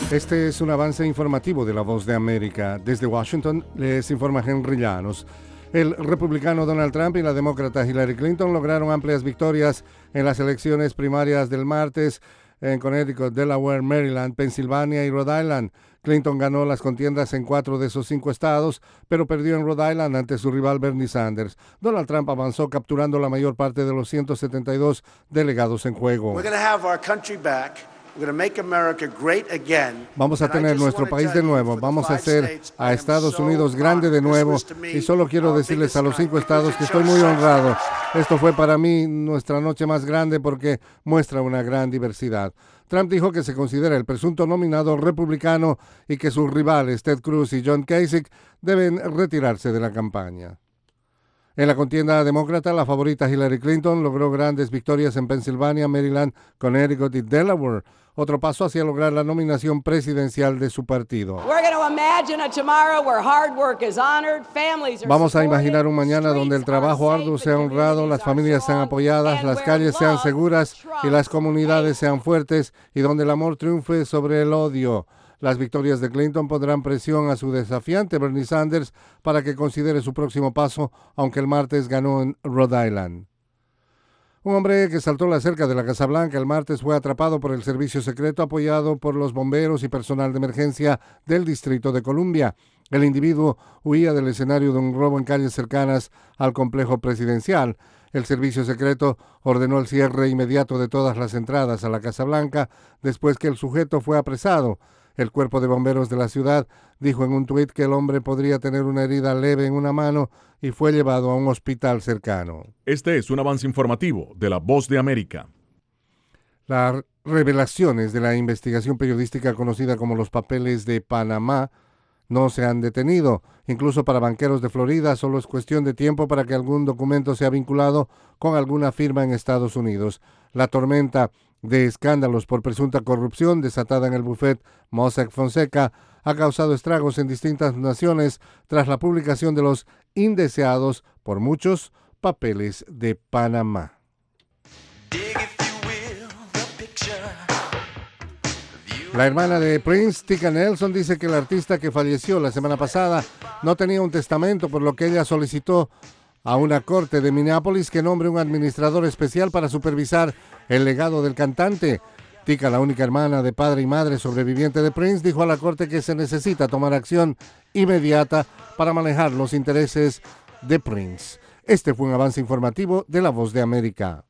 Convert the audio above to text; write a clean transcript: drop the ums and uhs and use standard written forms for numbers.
Este es un avance informativo de La Voz de América. Desde Washington les informa Henry Llanos. El republicano Donald Trump y la demócrata Hillary Clinton lograron amplias victorias en las elecciones primarias del martes en Connecticut, Delaware, Maryland, Pensilvania y Rhode Island. Clinton ganó las contiendas en 4 de esos 5 estados, pero perdió en Rhode Island ante su rival Bernie Sanders. Donald Trump avanzó capturando la mayor parte de los 172 delegados en juego. Vamos a tener nuestro país de nuevo, vamos a hacer a Estados Unidos grande de nuevo, y solo quiero decirles a los 5 estados que estoy muy honrado. Esto fue para mí nuestra noche más grande porque muestra una gran diversidad. Trump dijo que se considera el presunto nominado republicano y que sus rivales Ted Cruz y John Kasich deben retirarse de la campaña. En la contienda demócrata, la favorita Hillary Clinton logró grandes victorias en Pensilvania, Maryland, Connecticut y Delaware. Otro paso hacia lograr la nominación presidencial de su partido. Vamos a imaginar un mañana donde el trabajo arduo sea honrado, las familias sean apoyadas, las calles sean seguras y las comunidades sean fuertes, y donde el amor triunfe sobre el odio. Las victorias de Clinton pondrán presión a su desafiante Bernie Sanders para que considere su próximo paso, aunque el martes ganó en Rhode Island. Un hombre que saltó la cerca de la Casa Blanca el martes fue atrapado por el servicio secreto apoyado por los bomberos y personal de emergencia del Distrito de Columbia. El individuo huía del escenario de un robo en calles cercanas al complejo presidencial. El servicio secreto ordenó el cierre inmediato de todas las entradas a la Casa Blanca después que el sujeto fue apresado. El cuerpo de bomberos de la ciudad dijo en un tuit que el hombre podría tener una herida leve en una mano y fue llevado a un hospital cercano. Este es un avance informativo de La Voz de América. Las revelaciones de la investigación periodística conocida como los papeles de Panamá no se han detenido. Incluso para banqueros de Florida solo es cuestión de tiempo para que algún documento sea vinculado con alguna firma en Estados Unidos. La tormenta de escándalos por presunta corrupción desatada en el bufete Mossack Fonseca ha causado estragos en distintas naciones tras la publicación de los indeseados por muchos papeles de Panamá. La hermana de Prince, Tika Nelson, dice que el artista que falleció la semana pasada no tenía un testamento, por lo que ella solicitó a una corte de Minneapolis que nombre un administrador especial para supervisar el legado del cantante. Tika, la única hermana de padre y madre sobreviviente de Prince, dijo a la corte que se necesita tomar acción inmediata para manejar los intereses de Prince. Este fue un avance informativo de La Voz de América.